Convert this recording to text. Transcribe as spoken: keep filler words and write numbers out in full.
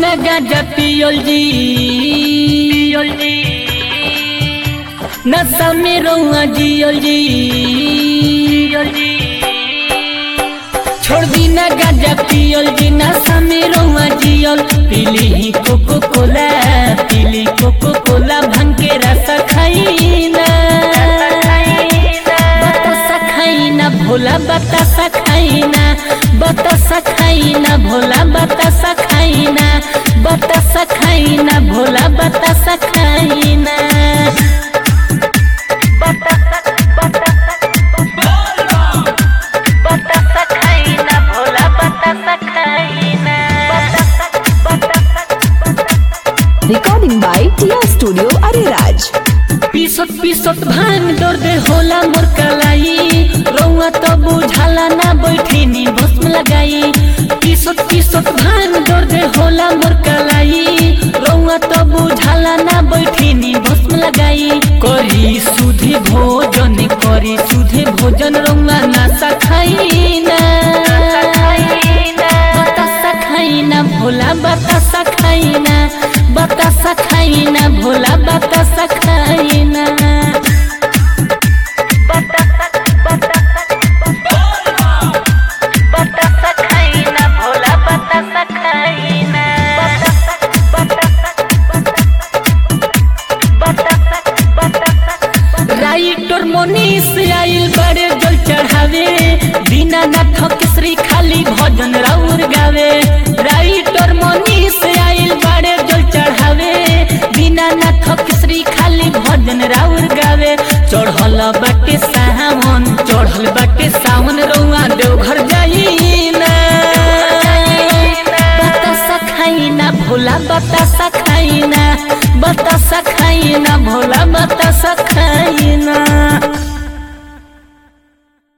ना गांजा पियल जी नशा में रहुआ जियल जी छोड़ दी ना गांजा पियल जी नशा में रहुआ जियल पीली ही कोको कोला पीली कोको कोला भांग के रसा खाई ना बतासा खाई ना भोला बतासा खाई ना बतासा खाई ना भोला बतासा खाई ना बतासा खाई ना भोला बतासा खाई ना Recording by Tia Studio Ariraj. पीसत पीसत भांग दर्द होला मोर कलाई रउआ तो बुझाला ना बैठीनी भस्म लगाई पीसत पीसत भांग दर्द होला मोर कलाई रउआ तो बुझाला ना बैठीनी भस्म लगाई करी सुधे भोजन करी सुधे भोजन रउआ नासा खाई ना बतासा खाई ना भोला बतासा खाई ना बतासा खाई ना भोला बतासा खाई ना बतासा खाई ना भोला बतासा खाई ना राइटर मनीष आइल बड़े जल चढ़ावे दीनानाथ केसरी खाली भजन राउर गावे राइटर मनीष आइल बड़े जल चढ़ावे दीनानाथ केसरी खाली भजन राउर गावे चढ़ल बाटे सावन चढ़ल बाटे सावन रउआ देवघर जाई ना बतासा खाई ना भोला बतासा खाई ना